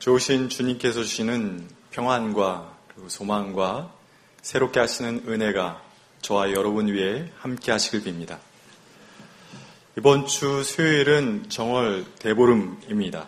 좋으신 주님께서 주시는 평안과 그리고 소망과 새롭게 하시는 은혜가 저와 여러분 위에 함께 하시길 빕니다. 이번 주 수요일은 정월 대보름입니다.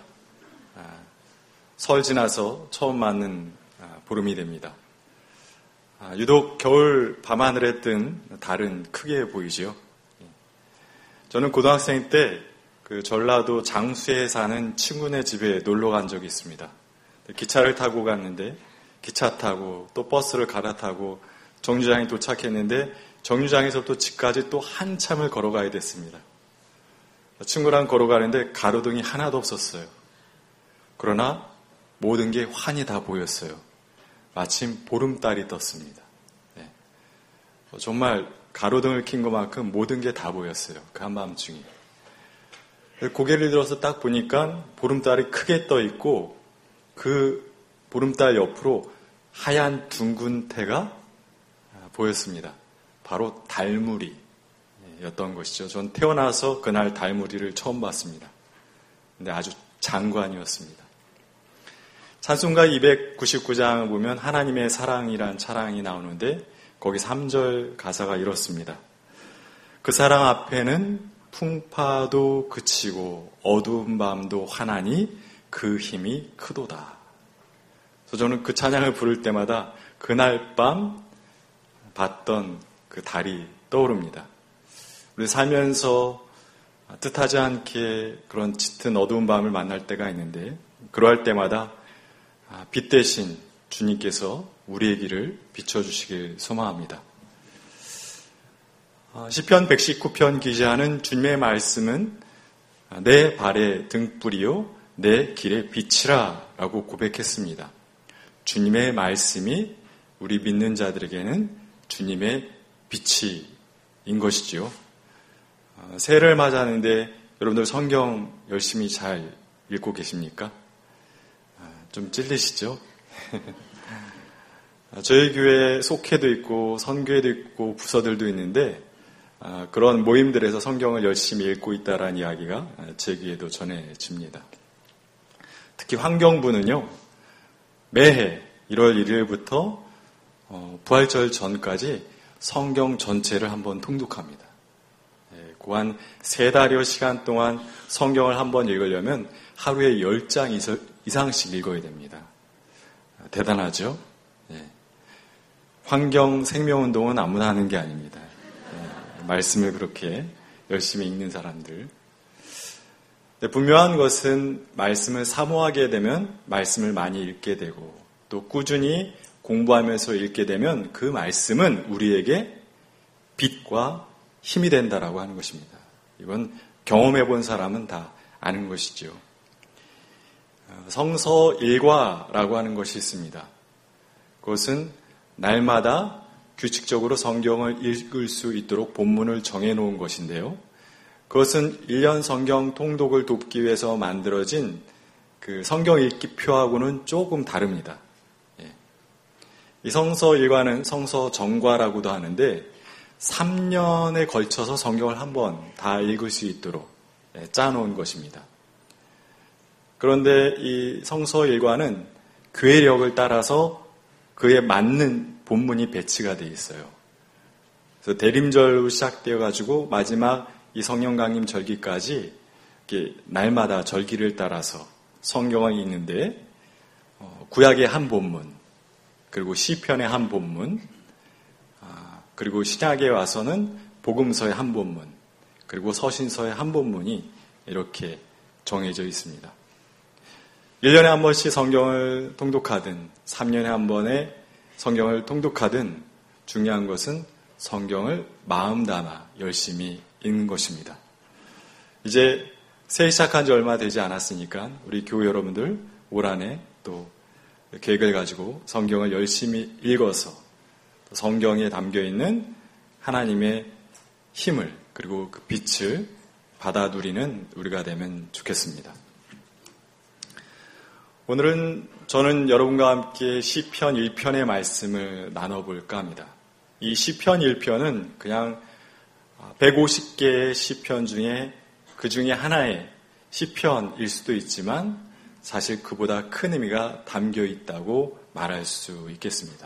설 지나서 처음 맞는 보름이 됩니다. 유독 겨울 밤하늘에 뜬 달은 크게 보이죠. 저는 고등학생 때 그 전라도 장수에 사는 친구네 집에 놀러 간 적이 있습니다. 기차를 타고 갔는데 기차 타고 또 버스를 갈아타고 정류장에 도착했는데 정류장에서 또 집까지 또 한참을 걸어가야 됐습니다. 친구랑 걸어가는데 가로등이 하나도 없었어요. 그러나 모든 게 환히 다 보였어요. 마침 보름달이 떴습니다. 네. 정말 가로등을 킨 것만큼 모든 게 다 보였어요. 그 한밤중에. 고개를 들어서 딱 보니까 보름달이 크게 떠 있고 그 보름달 옆으로 하얀 둥근 태가 보였습니다. 바로 달무리였던 것이죠. 전 태어나서 그날 달무리를 처음 봤습니다. 근데 아주 장관이었습니다. 찬송가 299장을 보면 하나님의 사랑이란 찬양이 나오는데 거기 3절 가사가 이렇습니다. 그 사랑 앞에는 풍파도 그치고 어두운 밤도 환하니 그 힘이 크도다. 그래서 저는 그 찬양을 부를 때마다 그날 밤 봤던 그 달이 떠오릅니다. 우리 살면서 뜻하지 않게 그런 짙은 어두운 밤을 만날 때가 있는데 그러할 때마다 빛 대신 주님께서 우리의 길을 비춰주시길 소망합니다. 시편 119편 기자는 주님의 말씀은 내 발의 등불이요 내 길의 빛이라 라고 고백했습니다. 주님의 말씀이 우리 믿는 자들에게는 주님의 빛인 것이지요. 새해를 맞았는데 여러분들 성경 열심히 잘 읽고 계십니까? 좀 찔리시죠? 저희 교회 속회도 있고 선교회도 있고 부서들도 있는데 그런 모임들에서 성경을 열심히 읽고 있다라는 이야기가 제 귀에도 전해집니다. 특히 환경부는요. 매해 1월 1일부터 부활절 전까지 성경 전체를 한번 통독합니다. 고한 3달여 시간 동안 성경을 한번 읽으려면 하루에 10장 이상씩 읽어야 됩니다. 대단하죠? 환경 생명운동은 아무나 하는 게 아닙니다. 말씀을 그렇게 열심히 읽는 사람들. 분명한 것은 말씀을 사모하게 되면 말씀을 많이 읽게 되고 또 꾸준히 공부하면서 읽게 되면 그 말씀은 우리에게 빛과 힘이 된다라고 하는 것입니다. 이건 경험해 본 사람은 다 아는 것이죠. 성서 일과라고 하는 것이 있습니다. 그것은 날마다 규칙적으로 성경을 읽을 수 있도록 본문을 정해놓은 것인데요. 그것은 1년 성경 통독을 돕기 위해서 만들어진 그 성경 읽기표하고는 조금 다릅니다. 이 성서 일과는 성서 정과라고도 하는데 3년에 걸쳐서 성경을 한번 다 읽을 수 있도록 짜놓은 것입니다. 그런데 이 성서 일과는 교회력을 따라서 그에 맞는 본문이 배치가 되어 있어요. 그래서 대림절로 시작되어 가지고 마지막 이 성령 강림 절기까지 이렇게 날마다 절기를 따라서 성경을 읽는데 구약의 한 본문, 그리고 시편의 한 본문, 그리고 신약에 와서는 복음서의 한 본문, 그리고 서신서의 한 본문이 이렇게 정해져 있습니다. 1년에 한 번씩 성경을 통독하든 3년에 한 번에 성경을 통독하든 중요한 것은 성경을 마음 담아 열심히 읽는 것입니다. 이제 새해 시작한 지 얼마 되지 않았으니까 우리 교회 여러분들 올 한해 또 계획을 가지고 성경을 열심히 읽어서 성경에 담겨있는 하나님의 힘을 그리고 그 빛을 받아 누리는 우리가 되면 좋겠습니다. 오늘은 저는 여러분과 함께 시편 1편의 말씀을 나눠볼까 합니다. 이 시편 1편은 그냥 150개의 시편 중에 그 중에 하나의 시편일 수도 있지만 사실 그보다 큰 의미가 담겨 있다고 말할 수 있겠습니다.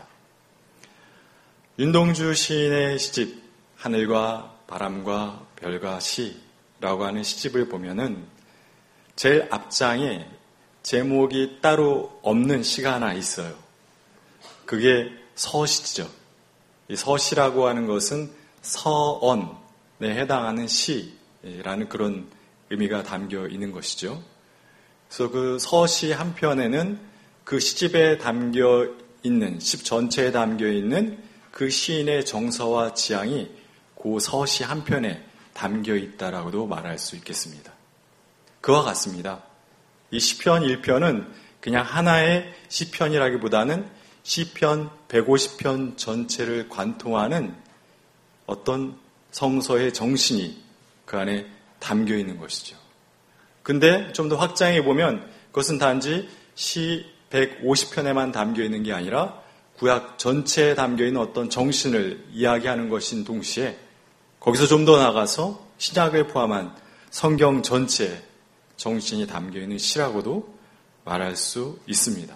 윤동주 시인의 시집 하늘과 바람과 별과 시라고 하는 시집을 보면은 제일 앞장에 제목이 따로 없는 시가 하나 있어요. 그게 서시죠. 이 서시라고 하는 것은 서언에 해당하는 시라는 그런 의미가 담겨 있는 것이죠. 그래서 그 서시 한 편에는 그 시집에 담겨 있는, 시 전체에 담겨 있는 그 시인의 정서와 지향이 그 서시 한 편에 담겨 있다라고도 말할 수 있겠습니다. 그와 같습니다. 이 시편 1편은 그냥 하나의 시편이라기보다는 시편 150편 전체를 관통하는 어떤 성서의 정신이 그 안에 담겨 있는 것이죠. 근데 좀 더 확장해 보면 그것은 단지 시 150편에만 담겨 있는 게 아니라 구약 전체에 담겨 있는 어떤 정신을 이야기하는 것인 동시에 거기서 좀 더 나가서 신약을 포함한 성경 전체에 정신이 담겨 있는 시라고도 말할 수 있습니다.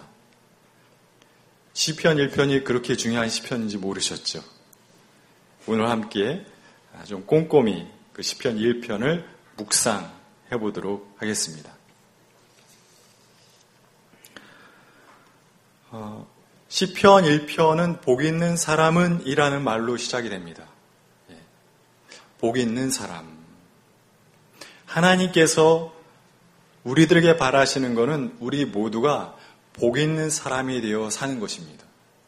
시편 1편이 그렇게 중요한 시편인지 모르셨죠? 오늘 함께 좀 꼼꼼히 그 시편 1편을 묵상해 보도록 하겠습니다. 시편 1편은 복 있는 사람은 이라는 말로 시작이 됩니다. 복 있는 사람. 하나님께서 우리들에게 바라시는 것은 우리 모두가 복 있는 사람이 되어 사는 것입니다.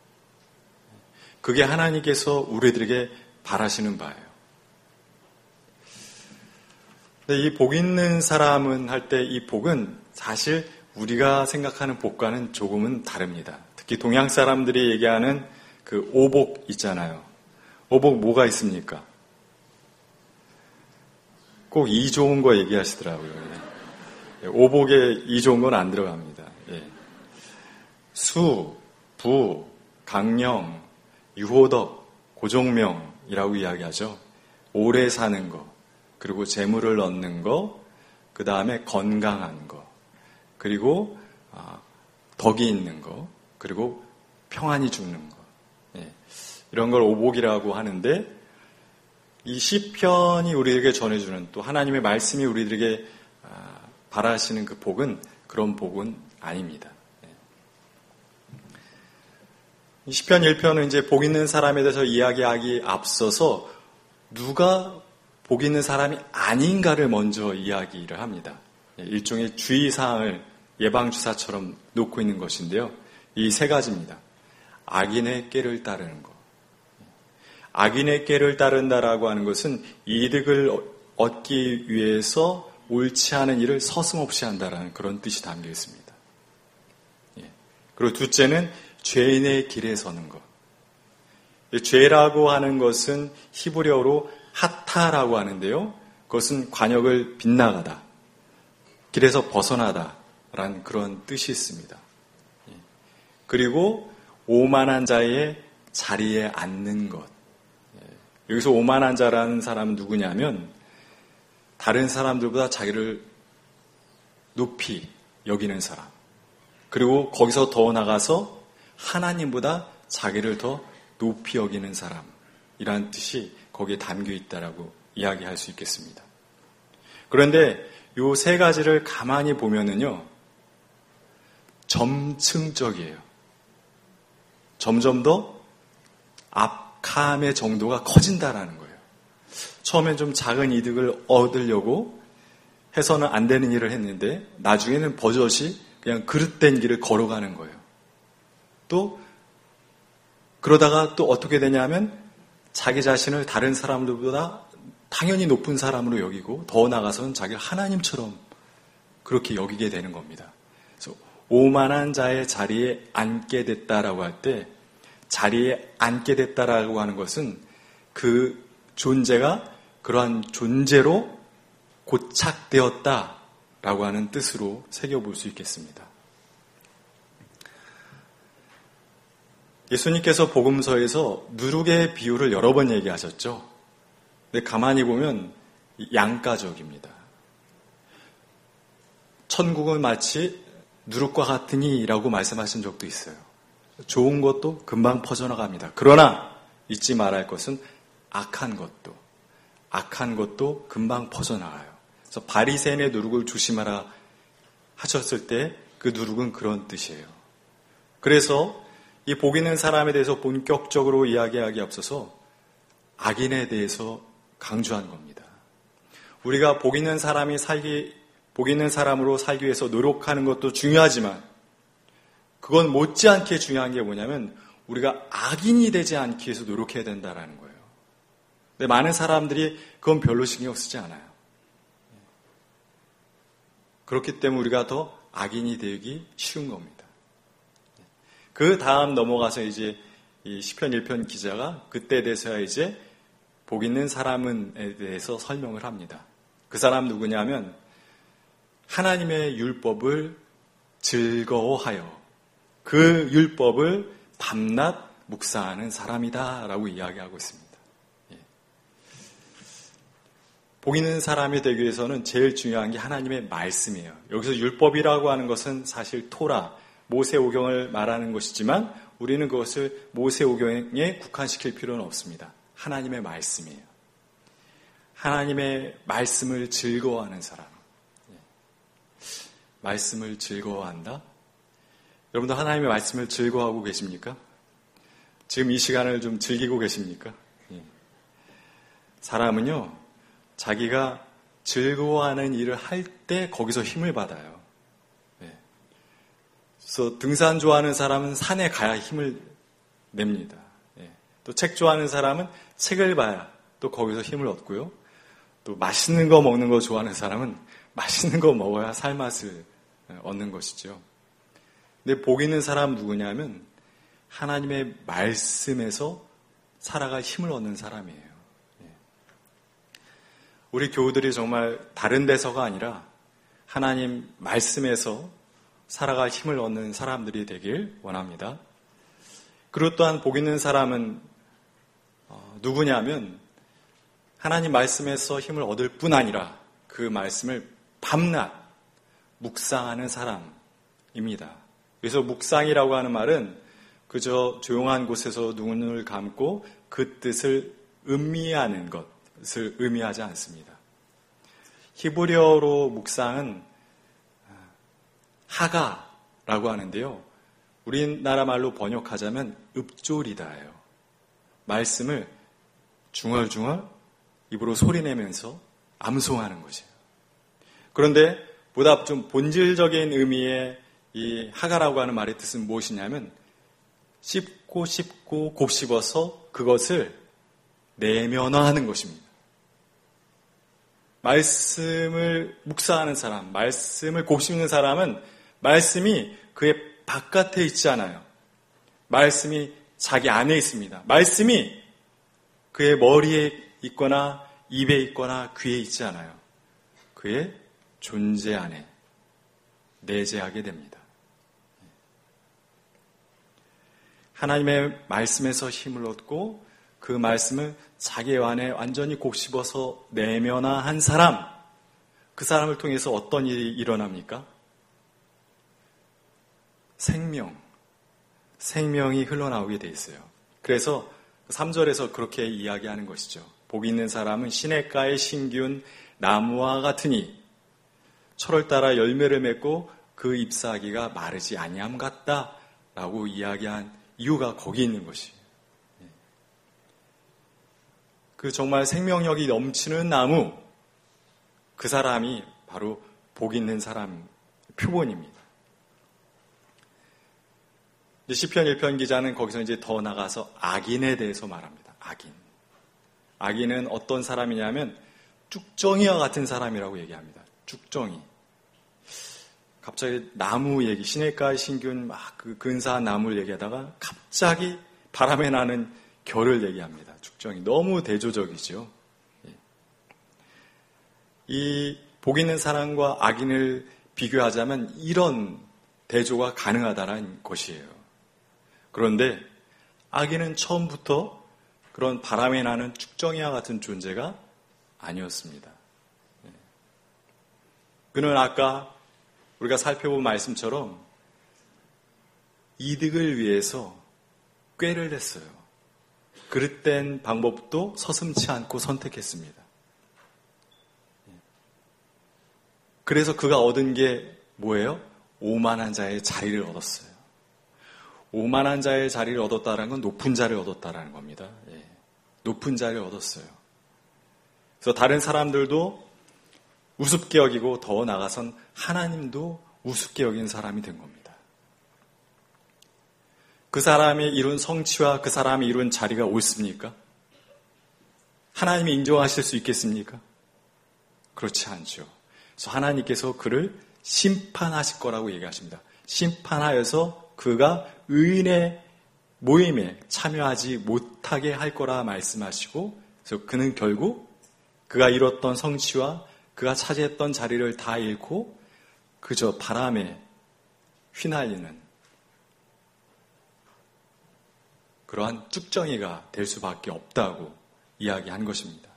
그게 하나님께서 우리들에게 바라시는 바예요. 근데 이 복 있는 사람은 할 때 이 복은 사실 우리가 생각하는 복과는 조금은 다릅니다. 특히 동양 사람들이 얘기하는 그 오복 있잖아요. 오복 뭐가 있습니까? 꼭 이 좋은 거 얘기하시더라고요. 오복에 이 좋은 건 안 들어갑니다. 수, 부, 강령, 유호덕, 고종명이라고 이야기하죠. 오래 사는 거, 그리고 재물을 얻는 거, 그 다음에 건강한 거, 그리고 덕이 있는 거, 그리고 평안히 죽는 거. 이런 걸 오복이라고 하는데 이 시편이 우리에게 전해주는 또 하나님의 말씀이 우리들에게 바라시는 그 복은 그런 복은 아닙니다. 이 시편 1편은 이제 복 있는 사람에 대해서 이야기하기 앞서서 누가 복 있는 사람이 아닌가를 먼저 이야기를 합니다. 일종의 주의사항을 예방주사처럼 놓고 있는 것인데요. 이 세 가지입니다. 악인의 꾀를 따르는 것. 악인의 꾀를 따른다라고 하는 것은 이득을 얻기 위해서 옳지 않은 일을 서슴없이 한다라는 그런 뜻이 담겨 있습니다. 그리고 둘째는 죄인의 길에 서는 것. 죄라고 하는 것은 히브리어로 하타라고 하는데요. 그것은 관역을 빗나가다, 길에서 벗어나다라는 그런 뜻이 있습니다. 그리고 오만한 자의 자리에 앉는 것. 여기서 오만한 자라는 사람은 누구냐면 다른 사람들보다 자기를 높이 여기는 사람. 그리고 거기서 더 나가서 하나님보다 자기를 더 높이 여기는 사람이라는 뜻이 거기에 담겨 있다라고 이야기할 수 있겠습니다. 그런데 이 세 가지를 가만히 보면은요, 점층적이에요. 점점 더 악함의 정도가 커진다라는 거예요. 처음엔 좀 작은 이득을 얻으려고 해서는 안 되는 일을 했는데 나중에는 버젓이 그냥 그릇된 길을 걸어가는 거예요. 또 그러다가 또 어떻게 되냐면 자기 자신을 다른 사람들보다 당연히 높은 사람으로 여기고 더 나아가서는 자기를 하나님처럼 그렇게 여기게 되는 겁니다. 그래서 오만한 자의 자리에 앉게 됐다라고 할 때 자리에 앉게 됐다라고 하는 것은 그 존재가 그러한 존재로 고착되었다라고 하는 뜻으로 새겨볼 수 있겠습니다. 예수님께서 복음서에서 누룩의 비유를 여러 번 얘기하셨죠. 근데 가만히 보면 양가적입니다. 천국은 마치 누룩과 같으니라고 말씀하신 적도 있어요. 좋은 것도 금방 퍼져나갑니다. 그러나 잊지 말아야 할 것은 악한 것도 금방 퍼져나가요. 그래서 바리새인의 누룩을 조심하라 하셨을 때 그 누룩은 그런 뜻이에요. 그래서 이 복 있는 사람에 대해서 본격적으로 이야기하기 앞서서 악인에 대해서 강조한 겁니다. 우리가 복 있는 사람으로 살기 위해서 노력하는 것도 중요하지만 그건 못지않게 중요한 게 뭐냐면 우리가 악인이 되지 않기 위해서 노력해야 된다라는 거예요. 근데 많은 사람들이 그건 별로 신경 쓰지 않아요. 그렇기 때문에 우리가 더 악인이 되기 쉬운 겁니다. 그 다음 넘어가서 이제 이 시편 1편 기자가 그때에 대해서야 이제 복 있는 사람에 대해서 설명을 합니다. 그 사람 누구냐면 하나님의 율법을 즐거워하여 그 율법을 밤낮 묵상하는 사람이다 라고 이야기하고 있습니다. 복 있는 사람이 되기 위해서는 제일 중요한 게 하나님의 말씀이에요. 여기서 율법이라고 하는 것은 사실 토라, 모세오경을 말하는 것이지만 우리는 그것을 모세오경에 국한시킬 필요는 없습니다. 하나님의 말씀이에요. 하나님의 말씀을 즐거워하는 사람. 말씀을 즐거워한다? 여러분도 하나님의 말씀을 즐거워하고 계십니까? 지금 이 시간을 좀 즐기고 계십니까? 사람은요, 자기가 즐거워하는 일을 할 때 거기서 힘을 받아요. 그래서 등산 좋아하는 사람은 산에 가야 힘을 냅니다. 또 책 좋아하는 사람은 책을 봐야 또 거기서 힘을 얻고요. 또 맛있는 거 먹는 거 좋아하는 사람은 맛있는 거 먹어야 살맛을 얻는 것이죠. 근데 복 있는 사람 누구냐면 하나님의 말씀에서 살아갈 힘을 얻는 사람이에요. 우리 교우들이 정말 다른 데서가 아니라 하나님 말씀에서 살아갈 힘을 얻는 사람들이 되길 원합니다. 그리고 또한 복 있는 사람은 누구냐면 하나님 말씀에서 힘을 얻을 뿐 아니라 그 말씀을 밤낮 묵상하는 사람입니다. 그래서 묵상이라고 하는 말은 그저 조용한 곳에서 눈을 감고 그 뜻을 음미하는 것을 의미하지 않습니다. 히브리어로 묵상은 하가라고 하는데요. 우리나라 말로 번역하자면 읍조리다예요. 말씀을 중얼중얼 입으로 소리내면서 암송하는 것이에요. 그런데 보다 좀 본질적인 의미의 이 하가라고 하는 말의 뜻은 무엇이냐면 씹고 곱씹어서 그것을 내면화하는 것입니다. 말씀을 묵상하는 사람, 말씀을 곱씹는 사람은 말씀이 그의 바깥에 있지 않아요. 말씀이 자기 안에 있습니다. 말씀이 그의 머리에 있거나 입에 있거나 귀에 있지 않아요. 그의 존재 안에 내재하게 됩니다. 하나님의 말씀에서 힘을 얻고 그 말씀을 자기 안에 완전히 곱씹어서 내면화한 사람, 그 사람을 통해서 어떤 일이 일어납니까? 생명이 흘러나오게 돼 있어요. 그래서 3절에서 그렇게 이야기하는 것이죠. 복 있는 사람은 시냇가에 심기운 나무와 같으니 철을 따라 열매를 맺고 그 잎사귀가 마르지 아니함 같다라고 이야기한 이유가 거기 있는 것이에요. 그 정말 생명력이 넘치는 나무, 그 사람이 바로 복 있는 사람 표본입니다. 시편 1편 기자는 거기서 이제 더 나가서 악인에 대해서 말합니다. 악인은 어떤 사람이냐면 쭉정이와 같은 사람이라고 얘기합니다. 쭉정이. 갑자기 나무 얘기, 시냇가에 심기운 막 그 근사한 나무를 얘기하다가 갑자기 바람에 나는 결을 얘기합니다. 쭉정이. 너무 대조적이죠. 이 복 있는 사람과 악인을 비교하자면 이런 대조가 가능하다는 것이에요. 그런데 악인은 처음부터 그런 바람에 나는 쭉정이와 같은 존재가 아니었습니다. 그는 아까 우리가 살펴본 말씀처럼 이득을 위해서 꾀를 냈어요. 그릇된 방법도 서슴지 않고 선택했습니다. 그래서 그가 얻은 게 뭐예요? 오만한 자의 자리를 얻었어요. 오만한 자의 자리를 얻었다는 건 높은 자를 얻었다는 겁니다. 높은 자를 얻었어요. 그래서 다른 사람들도 우습게 여기고 더 나아가선 하나님도 우습게 여긴 사람이 된 겁니다. 그 사람이 이룬 성취와 그 사람이 이룬 자리가 옳습니까? 하나님이 인정하실 수 있겠습니까? 그렇지 않죠. 그래서 하나님께서 그를 심판하실 거라고 얘기하십니다. 심판하여서 그가 의인의 모임에 참여하지 못하게 할 거라 말씀하시고, 그래서 그는 결국 그가 이뤘던 성취와 그가 차지했던 자리를 다 잃고 그저 바람에 휘날리는 그러한 쭉정이가 될 수밖에 없다고 이야기한 것입니다.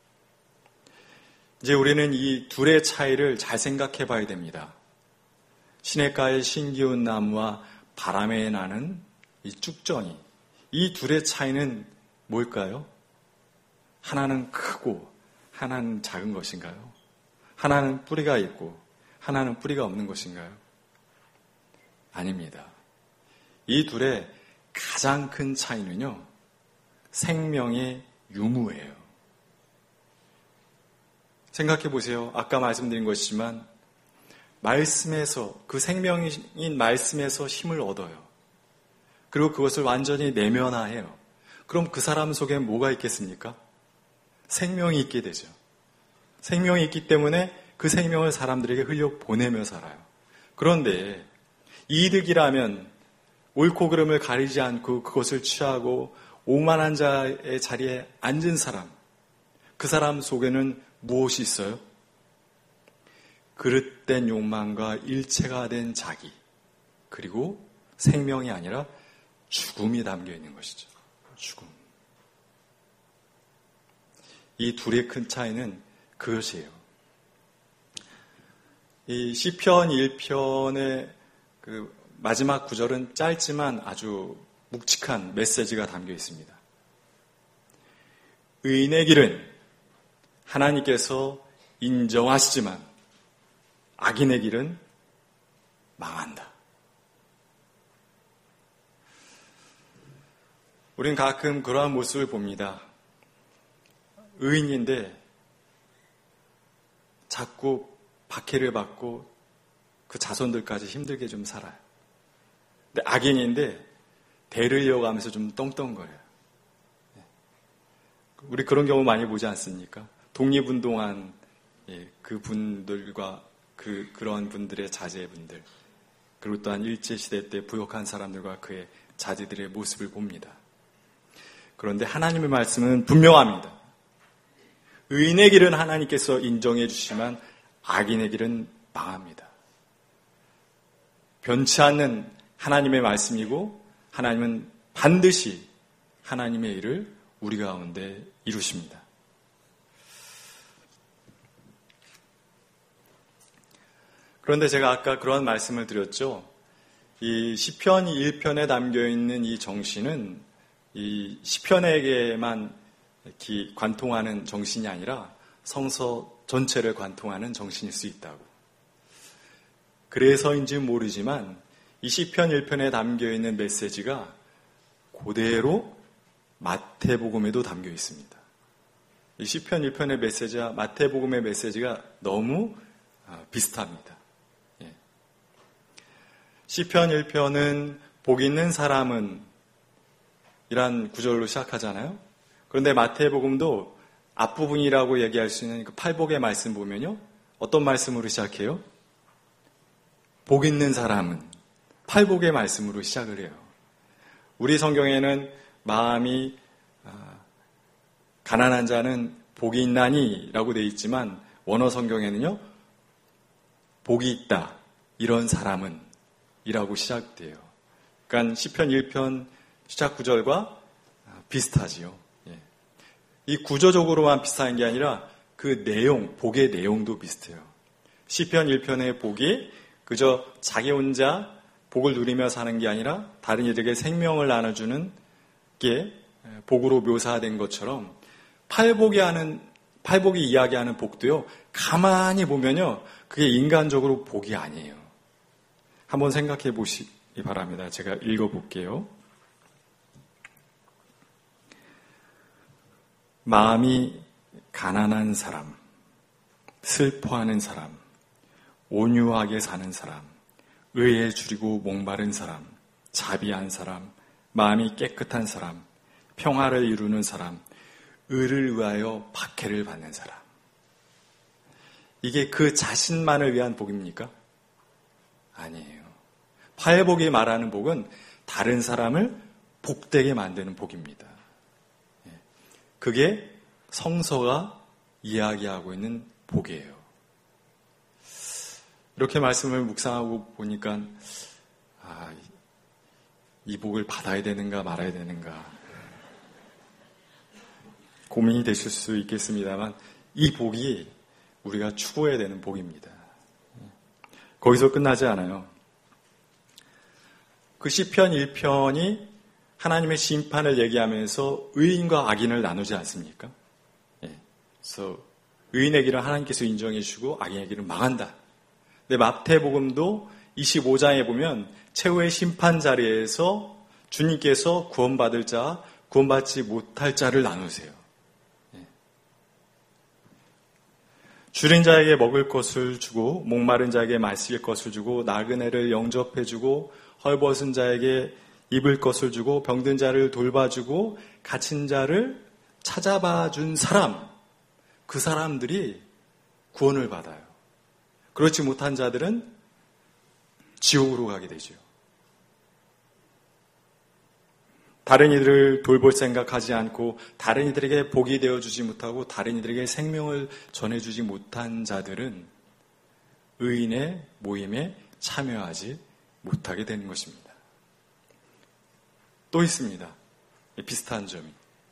이제 우리는 이 둘의 차이를 잘 생각해 봐야 됩니다. 시냇가의 신기운 나무와 바람에 나는 이 쭉정이, 이 둘의 차이는 뭘까요? 하나는 크고 하나는 작은 것인가요? 하나는 뿌리가 있고 하나는 뿌리가 없는 것인가요? 아닙니다. 이 둘의 가장 큰 차이는요, 생명의 유무예요. 생각해 보세요. 아까 말씀드린 것이지만 말씀에서, 그 생명인 말씀에서 힘을 얻어요. 그리고 그것을 완전히 내면화해요. 그럼 그 사람 속에 뭐가 있겠습니까? 생명이 있게 되죠. 생명이 있기 때문에 그 생명을 사람들에게 흘려보내며 살아요. 그런데 이득이라면 옳고 그름을 가리지 않고 그것을 취하고 오만한 자의 자리에 앉은 사람, 그 사람 속에는 무엇이 있어요? 그릇된 욕망과 일체가 된 자기, 그리고 생명이 아니라 죽음이 담겨 있는 것이죠. 죽음. 이 둘의 큰 차이는 그것이에요. 이 시편 1편의 그 마지막 구절은 짧지만 아주 묵직한 메시지가 담겨 있습니다. 의인의 길은 하나님께서 인정하시지만 악인의 길은 망한다. 우린 가끔 그러한 모습을 봅니다. 의인인데 자꾸 박해를 받고 그 자손들까지 힘들게 좀 살아요. 근데 악인인데 대를 이어가면서 좀 떵떵거려요. 우리 그런 경우 많이 보지 않습니까? 독립운동한 그분들과 그런 분들의 자제분들, 그리고 또한 일제시대 때 부역한 사람들과 그의 자제들의 모습을 봅니다. 그런데 하나님의 말씀은 분명합니다. 의인의 길은 하나님께서 인정해 주시지만 악인의 길은 망합니다. 변치 않는 하나님의 말씀이고 하나님은 반드시 하나님의 일을 우리 가운데 이루십니다. 그런데 제가 아까 그런 말씀을 드렸죠. 이 시편 1편에 담겨있는 이 정신은 이 시편에게만 관통하는 정신이 아니라 성서 전체를 관통하는 정신일 수 있다고. 그래서인지 모르지만 이 시편 1편에 담겨있는 메시지가 그대로 마태복음에도 담겨 있습니다. 이 시편 1편의 메시지와 마태복음의 메시지가 너무 비슷합니다. 시편 1편은 복 있는 사람은 이란 구절로 시작하잖아요. 그런데 마태복음도 앞부분이라고 얘기할 수 있는 그 팔복의 말씀 보면요. 어떤 말씀으로 시작해요? 복 있는 사람은 팔복의 말씀으로 시작을 해요. 우리 성경에는 마음이 가난한 자는 복이 있나니 라고 되어 있지만 원어 성경에는요. 복이 있다. 이런 사람은 이라고 시작돼요. 그러니까 시편 1편 시작 구절과 비슷하지요. 이 구조적으로만 비슷한 게 아니라 그 내용, 복의 내용도 비슷해요. 시편 1편의 복이 그저 자기 혼자 복을 누리며 사는 게 아니라 다른 이들에게 생명을 나눠주는 게 복으로 묘사된 것처럼 팔복이 이야기하는 복도요, 가만히 보면요, 그게 인간적으로 복이 아니에요. 한번 생각해 보시기 바랍니다. 제가 읽어볼게요. 마음이 가난한 사람, 슬퍼하는 사람, 온유하게 사는 사람, 의에 줄이고 목마른 사람, 자비한 사람, 마음이 깨끗한 사람, 평화를 이루는 사람, 의를 위하여 박해를 받는 사람. 이게 그 자신만을 위한 복입니까? 아니에요. 팔복이 말하는 복은 다른 사람을 복되게 만드는 복입니다. 그게 성서가 이야기하고 있는 복이에요. 이렇게 말씀을 묵상하고 보니까 이 복을 받아야 되는가 말아야 되는가 고민이 되실 수 있겠습니다만 이 복이 우리가 추구해야 되는 복입니다. 거기서 끝나지 않아요. 그 시편 1편이 하나님의 심판을 얘기하면서 의인과 악인을 나누지 않습니까? 그래서 의인의 길은 하나님께서 인정해 주시고 악인의 길은 망한다. 근데 마태복음도 25장에 보면 최후의 심판 자리에서 주님께서 구원받을 자, 구원받지 못할 자를 나누세요. 줄인 자에게 먹을 것을 주고 목마른 자에게 마실 것을 주고 나그네를 영접해 주고 헐벗은 자에게 입을 것을 주고 병든 자를 돌봐주고 갇힌 자를 찾아봐 준 사람, 그 사람들이 구원을 받아요. 그렇지 못한 자들은 지옥으로 가게 되죠. 다른 이들을 돌볼 생각하지 않고 다른 이들에게 복이 되어주지 못하고 다른 이들에게 생명을 전해주지 못한 자들은 의인의 모임에 참여하지 못하게 되는 것입니다. 또 있습니다. 비슷한 점이.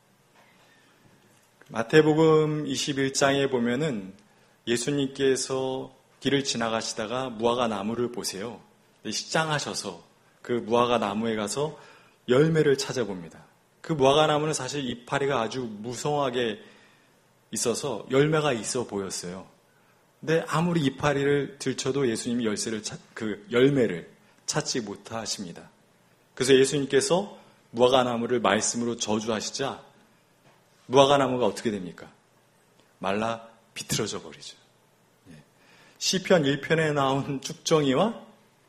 마태복음 21장에 보면은 예수님께서 길을 지나가시다가 무화과 나무를 보세요. 식장하셔서 그 무화과 나무에 가서 열매를 찾아봅니다. 그 무화과 나무는 사실 이파리가 아주 무성하게 있어서 열매가 있어 보였어요. 근데 아무리 이파리를 들춰도 예수님이 그 열매를 찾지 못하십니다. 그래서 예수님께서 무화과 나무를 말씀으로 저주하시자 무화과 나무가 어떻게 됩니까? 말라 비틀어져 버리죠. 시편 1편에 나온 쭉정이와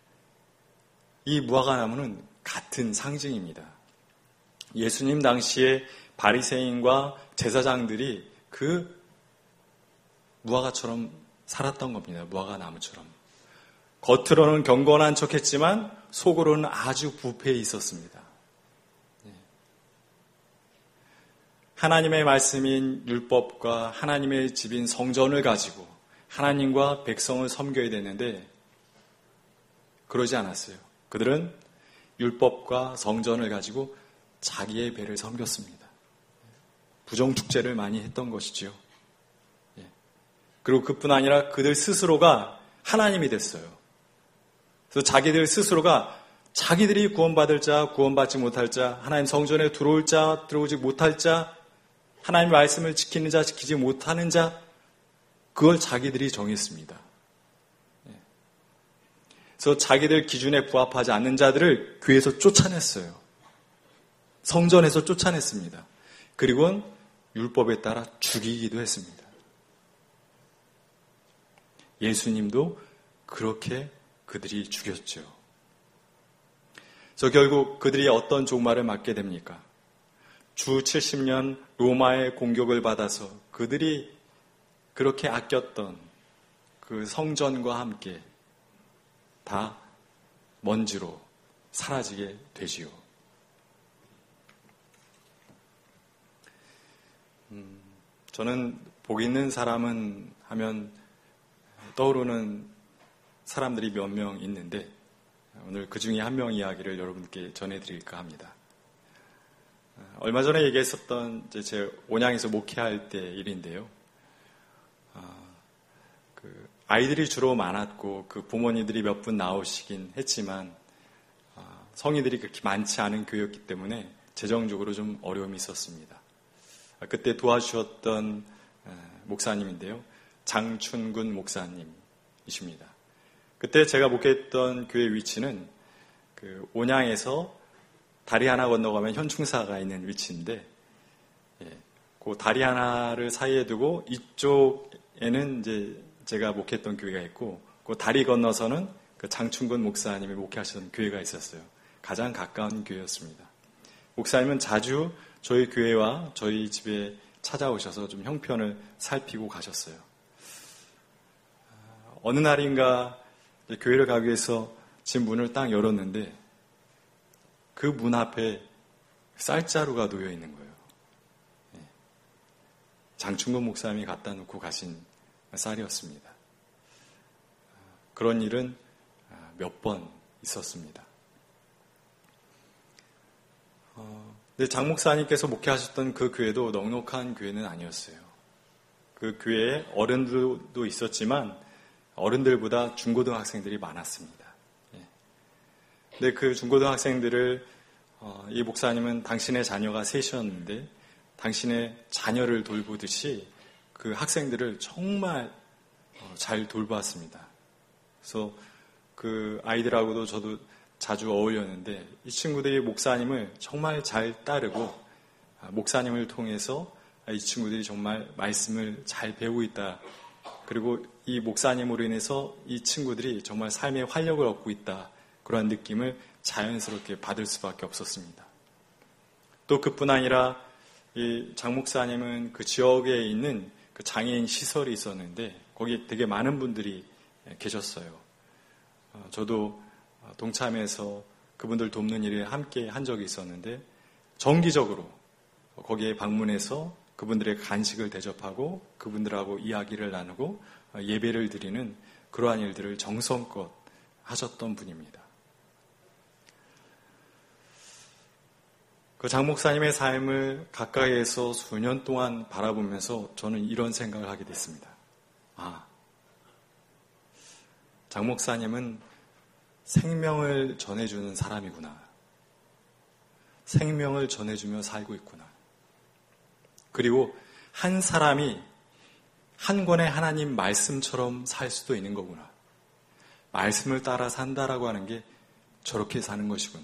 이 무화과 나무는 같은 상징입니다. 예수님 당시에 바리새인과 제사장들이 그 무화과처럼 살았던 겁니다. 무화과 나무처럼. 겉으로는 경건한 척했지만 속으로는 아주 부패해 있었습니다. 하나님의 말씀인 율법과 하나님의 집인 성전을 가지고 하나님과 백성을 섬겨야 되는데 그러지 않았어요. 그들은 율법과 성전을 가지고 자기의 배를 섬겼습니다. 부정축제를 많이 했던 것이지요. 그리고 그뿐 아니라 그들 스스로가 하나님이 됐어요. 그래서 자기들 스스로가 자기들이 구원받을 자, 구원받지 못할 자, 하나님 성전에 들어올 자, 들어오지 못할 자, 하나님의 말씀을 지키는 자, 지키지 못하는 자, 그걸 자기들이 정했습니다. 그래서 자기들 기준에 부합하지 않는 자들을 교회에서 쫓아냈어요. 성전에서 쫓아냈습니다. 그리고는 율법에 따라 죽이기도 했습니다. 예수님도 그렇게 그들이 죽였죠. 그래서 결국 그들이 어떤 종말을 맞게 됩니까? 주 70년 로마의 공격을 받아서 그들이 그렇게 아꼈던 그 성전과 함께 다 먼지로 사라지게 되지요. 저는 복 있는 사람은 하면 떠오르는 사람들이 몇 명 있는데 오늘 그 중에 한 명 이야기를 여러분께 전해드릴까 합니다. 얼마 전에 얘기했었던 제 온양에서 목회할 때 일인데요. 아이들이 주로 많았고 그 부모님들이 몇 분 나오시긴 했지만 성인들이 그렇게 많지 않은 교회였기 때문에 재정적으로 좀 어려움이 있었습니다. 그때 도와주셨던 목사님인데요. 장춘근 목사님이십니다. 그때 제가 목회했던 교회 위치는 그 온양에서 다리 하나 건너가면 현충사가 있는 위치인데, 그 다리 하나를 사이에 두고 이쪽에는 이제 제가 목회했던 교회가 있고, 그 다리 건너서는 그 장춘근 목사님이 목회하시던 교회가 있었어요. 가장 가까운 교회였습니다. 목사님은 자주 저희 교회와 저희 집에 찾아오셔서 좀 형편을 살피고 가셨어요. 어느 날인가 교회를 가기 위해서 집 문을 딱 열었는데 그 문 앞에 쌀자루가 놓여 있는 거예요. 장충건 목사님이 갖다 놓고 가신 쌀이었습니다. 그런 일은 몇 번 있었습니다. 근데 장 목사님께서 목회하셨던 그 교회도 넉넉한 교회는 아니었어요. 그 교회에 어른들도 있었지만 어른들보다 중고등학생들이 많았습니다. 근데 그 중고등학생들을 이 목사님은 당신의 자녀가 셋이었는데 당신의 자녀를 돌보듯이 그 학생들을 정말 잘 돌보았습니다. 그래서 그 아이들하고도 저도 자주 어울렸는데 이 친구들이 목사님을 정말 잘 따르고 목사님을 통해서 이 친구들이 정말 말씀을 잘 배우고 있다. 그리고 이 목사님으로 인해서 이 친구들이 정말 삶의 활력을 얻고 있다. 그러한 느낌을 자연스럽게 받을 수밖에 없었습니다. 또 그뿐 아니라 이 장 목사님은 그 지역에 있는 그 장애인 시설이 있었는데 거기 되게 많은 분들이 계셨어요. 저도 동참해서 그분들 돕는 일에 함께 한 적이 있었는데 정기적으로 거기에 방문해서 그분들의 간식을 대접하고 그분들하고 이야기를 나누고 예배를 드리는 그러한 일들을 정성껏 하셨던 분입니다. 그 장 목사님의 삶을 가까이에서 수년 동안 바라보면서 저는 이런 생각을 하게 됐습니다. 장 목사님은 생명을 전해주는 사람이구나. 생명을 전해주며 살고 있구나. 그리고 한 사람이 한 권의 하나님 말씀처럼 살 수도 있는 거구나. 말씀을 따라 산다라고 하는 게 저렇게 사는 것이구나.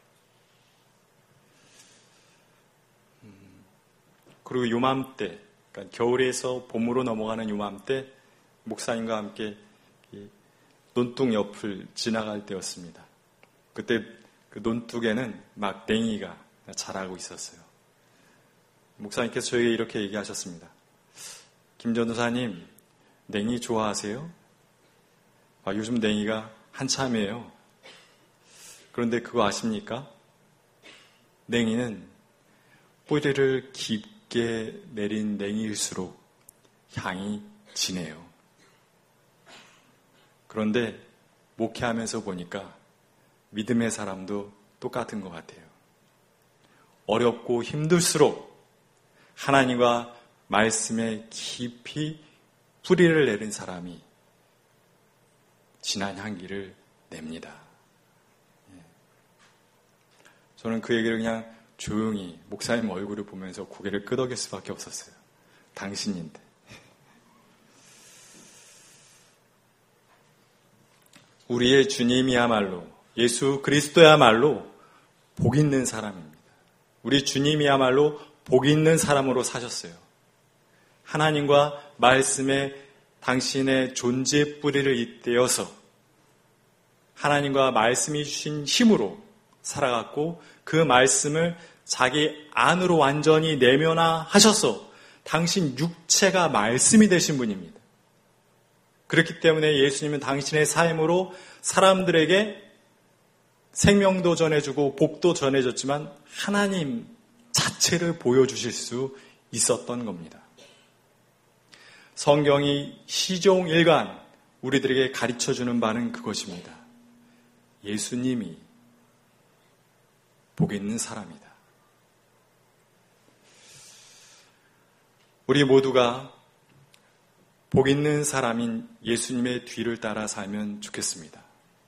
그리고 요맘때, 그러니까 겨울에서 봄으로 넘어가는 요맘때 목사님과 함께 논둑 옆을 지나갈 때였습니다. 그때 그 논둑에는 막 냉이가 자라고 있었어요. 목사님께서 저에게 이렇게 얘기하셨습니다. 김 전도사님, 냉이 좋아하세요? 요즘 냉이가 한참이에요. 그런데 그거 아십니까? 냉이는 뿌리를 깊게 내린 냉이일수록 향이 진해요. 그런데 목회하면서 보니까 믿음의 사람도 똑같은 것 같아요. 어렵고 힘들수록 하나님과 말씀에 깊이 뿌리를 내린 사람이 진한 향기를 냅니다. 저는 그 얘기를 그냥 조용히 목사님 얼굴을 보면서 고개를 끄덕일 수밖에 없었어요. 당신인데. 우리의 주님이야말로, 예수 그리스도야말로 복 있는 사람입니다. 우리 주님이야말로 복 있는 사람으로 사셨어요. 하나님과 말씀에 당신의 존재 뿌리를 잇대어서 하나님과 말씀이 주신 힘으로 살아갔고 그 말씀을 자기 안으로 완전히 내면화하셔서 당신 육체가 말씀이 되신 분입니다. 그렇기 때문에 예수님은 당신의 삶으로 사람들에게 생명도 전해주고 복도 전해줬지만 하나님 자체를 보여주실 수 있었던 겁니다. 성경이 시종일관 우리들에게 가르쳐주는 바는 그것입니다. 예수님이 복 있는 사람이다. 우리 모두가 복 있는 사람인 예수님의 뒤를 따라 살면 좋겠습니다.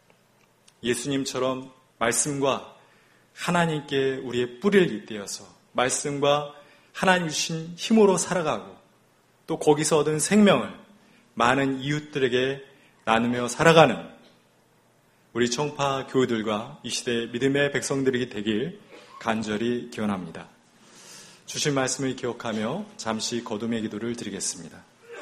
예수님처럼 말씀과 하나님께 우리의 뿌리를 잇대어서 말씀과 하나님 주신 힘으로 살아가고 또 거기서 얻은 생명을 많은 이웃들에게 나누며 살아가는 우리 청파 교우들과 이 시대의 믿음의 백성들이 되길 간절히 기원합니다. 주신 말씀을 기억하며 잠시 거듭의 기도를 드리겠습니다.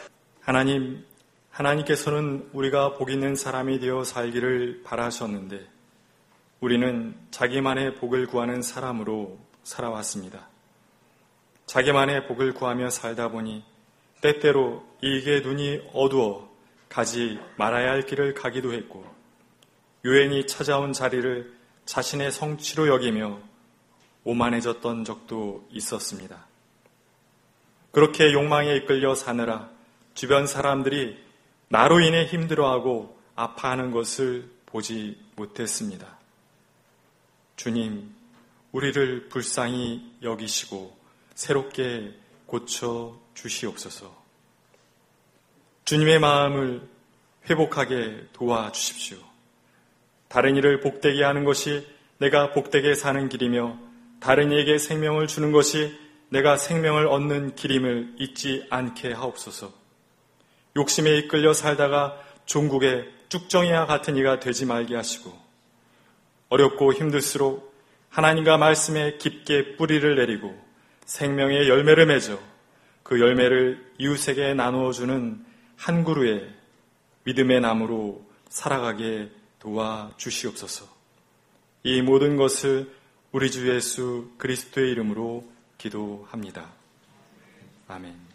하나님께서는 우리가 복 있는 사람이 되어 살기를 바라셨는데 우리는 자기만의 복을 구하는 사람으로 살아왔습니다. 자기만의 복을 구하며 살다 보니 때때로 이익의 눈이 어두워 가지 말아야 할 길을 가기도 했고 유행이 찾아온 자리를 자신의 성취로 여기며 오만해졌던 적도 있었습니다. 그렇게 욕망에 이끌려 사느라 주변 사람들이 나로 인해 힘들어하고 아파하는 것을 보지 못했습니다. 주님, 우리를 불쌍히 여기시고 새롭게 고쳐 주시옵소서. 주님의 마음을 회복하게 도와주십시오. 다른 이를 복되게 하는 것이 내가 복되게 사는 길이며 다른 이에게 생명을 주는 것이 내가 생명을 얻는 길임을 잊지 않게 하옵소서. 욕심에 이끌려 살다가 종국의 쭉정이와 같은 이가 되지 말게 하시고 어렵고 힘들수록 하나님과 말씀에 깊게 뿌리를 내리고 생명의 열매를 맺어 그 열매를 이웃에게 나누어주는 한 그루의 믿음의 나무로 살아가게 도와주시옵소서. 이 모든 것을 우리 주 예수 그리스도의 이름으로 기도합니다. 아멘.